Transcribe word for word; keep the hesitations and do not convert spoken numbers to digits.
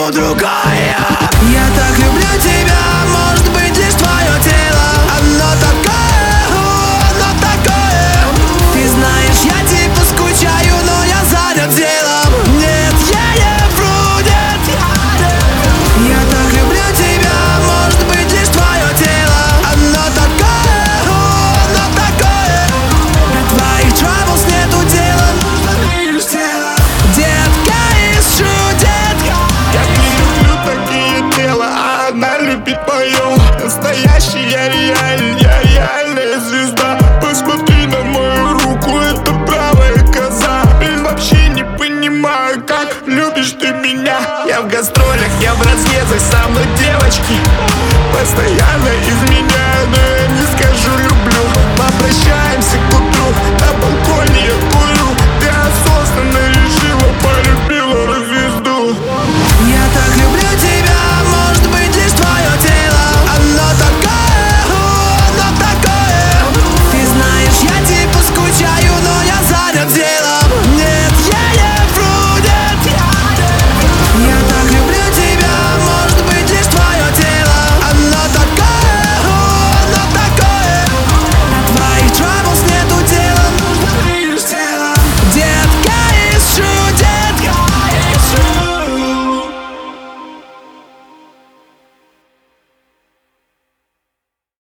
кому другая. Я так люблю тебя, может быть лишь твое тело. Оно такое, оно такое. Ты знаешь, я типа скучаю, но я занят делом. Нет, я не вру, нет, я Я так люблю тебя, может быть лишь твое тело. Оно такое, оно такое. До твоих troubles нету дела, нужно лишь тело. Детка из детка. Я не люблю такие тела, а она любит мое. Настоящая, реальная, реальная звезда. Посмотри на мою руку, это правая коза. Блин, вообще не понимаю, как любишь ты меня. Я в гастролях, я в разъездах, со мной девочки постоянно изменяю, но я не скажу любовь.